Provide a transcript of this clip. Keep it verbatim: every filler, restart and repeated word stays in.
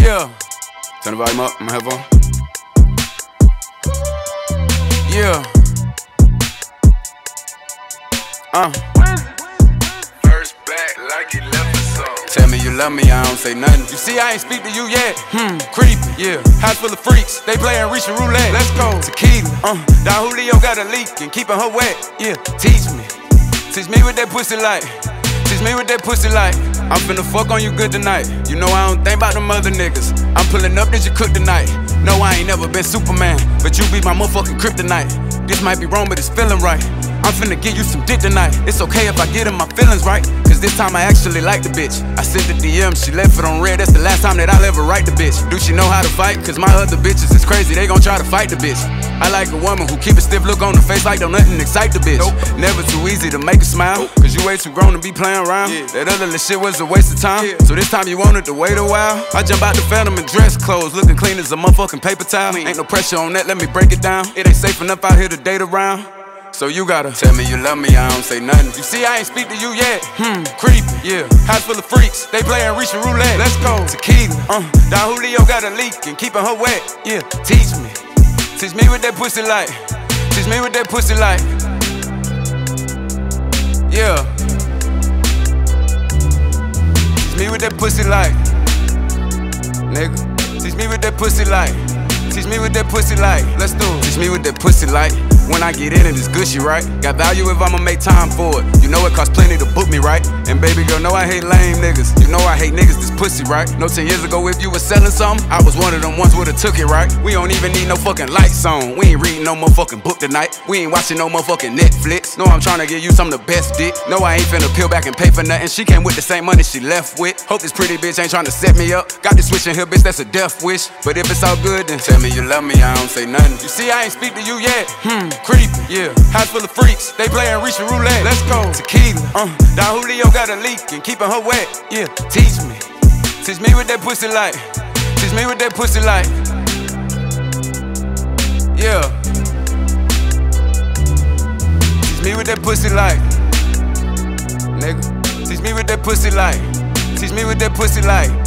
Yeah. Turn the volume up, I'm gonna have on. Yeah. Uh. First back like he left us on. Tell me you love me, I don't say nothing. You see, I ain't speak to you yet. Hmm, creepy. Yeah. House full of freaks, they playin' Russian roulette. Let's go. Tequila. Uh. Don Julio got a leak and keeping her wet. Yeah. Teach me. Teach me what that pussy like. Teach me what that pussy like. I'm finna fuck on you good tonight. You know I don't think about them other niggas. I'm pulling up, did you cook tonight? No, I ain't never been Superman, but you be my motherfucking kryptonite. This might be wrong, but it's feeling right. I'm finna give you some dick tonight. It's okay if I get in my feelings right, cause this time I actually like the bitch. I sent the D M, she left it on red. That's the last time that I'll ever write the bitch. Do she know how to fight? Cause my other bitches is crazy, they gon' try to fight the bitch. I like a woman who keep a stiff look on her face like don't nothing excite the bitch. Nope. Never too easy to make her smile, cause you way too grown to be playing around. Yeah. That other little shit was a waste of time. Yeah. So this time you wanted to wait a while. I jump out the phantom in dress clothes, looking clean as a motherfucking paper towel. Ain't no pressure on that, let me break it down. It ain't safe enough out here to date around. So you gotta tell me you love me, I don't say nothing. You see, I ain't speak to you yet. Hmm, creepy. Yeah. House full of freaks, they playin' Russian roulette. Let's go. Tequila. Uh. Don Julio got a leak and keeping her wet. Yeah. Teach me. Teach me what that pussy like. Teach me what that pussy like. Yeah. Teach me what that pussy like. Nigga. Teach me what that pussy like. Teach me what that pussy like. Let's do it. Teach me what that pussy like. When I get in it, it's gushy, right? Got value if I'ma make time for it. You know it costs plenty to book me, right? And baby girl, know I hate lame niggas. You know I hate niggas this pussy, right? No, ten years ago if you was selling something, I was one of them ones would've took it, right? We don't even need no fucking lights on. We ain't reading no motherfucking book tonight. We ain't watching no motherfucking Netflix. No, I'm trying to give you some of the best dick. No, I ain't finna peel back and pay for nothing. She came with the same money she left with. Hope this pretty bitch ain't trying to set me up. Got this switch in here, bitch, that's a death wish. But if it's all good, then tell me you love me, I don't say nothing. You see, I ain't speak to you yet. Hmm, creepy. Yeah. House full of freaks, they playin' Russian roulette. Let's go. Tequila. Uh. Don Julio got a leak and keeping her wet. Yeah. Teach me. Teach me what that pussy like. Teach me what that pussy like. Yeah. Teach me what that pussy like. Nigga. Teach me what that pussy like. Teach me what that pussy like.